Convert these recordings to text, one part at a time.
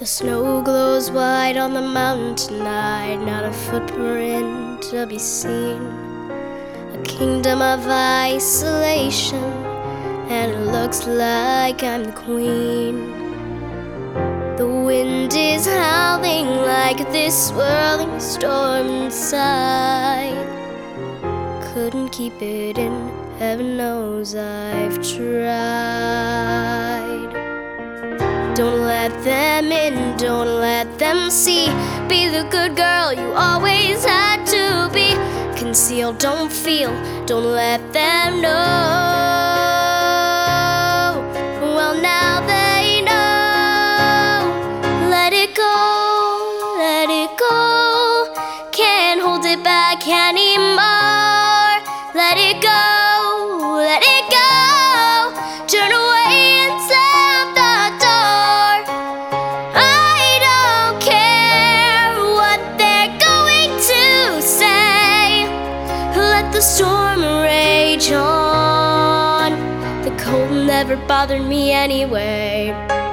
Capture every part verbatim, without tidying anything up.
The snow glows white on the mountain tonight, not a footprint to be seen. A kingdom of isolation, and it looks like I'm the queen. The wind is howling like this swirling storm inside. Couldn't keep it in, heaven knows I've tried. Don't let them in, don't let them see. Be the good girl you always had to be. Conceal, don't feel, don't let them know. Well, now they know. Let it go, let it go. Can't hold it back anymore. Let it go, let it go. Turn away and slam the door. I don't care what they're going to say. Let the storm rage on. The cold never bothered me anyway.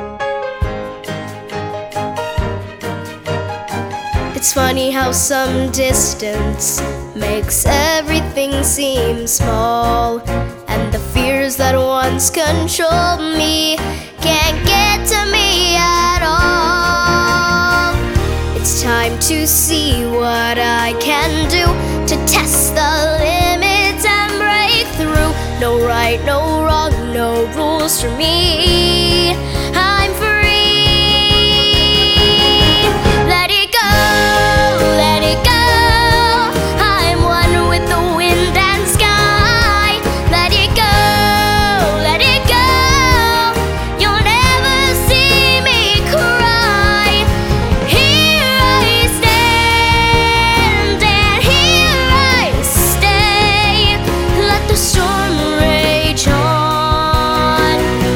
It's funny how some distance makes everything seem small, and the fears that once controlled me can't get to me at all. It's time to see what I can do to test the limits and break through. No right, no wrong, no rules for me. I'm free. Let it go. Let it go. I'm one with the wind and sky. Let it go. Let it go. You'll never see me cry. Here I stand and here I stay. Let the storm rage on.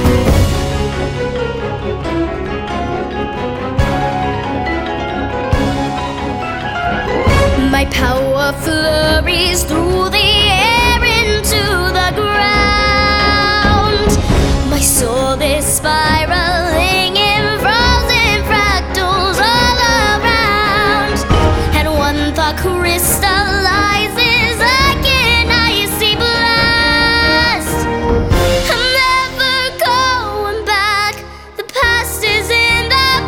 My power flurries through the air into the ground. My soul is spiraling in frozen fractals all around. And one thought crystallizes like an icy blast. I'm never going back. The past is in the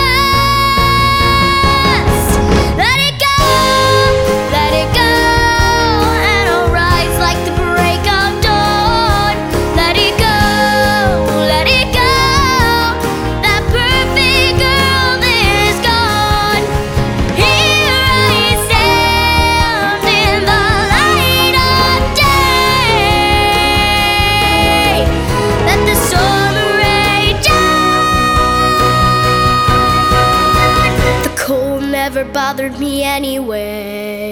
past. Let it go. Let it go, and I'll rise like the break of dawn. Let it go, let it go. That perfect girl is gone. Here I stand in the light of day. Let the storm rage on. The cold never bothered me anyway.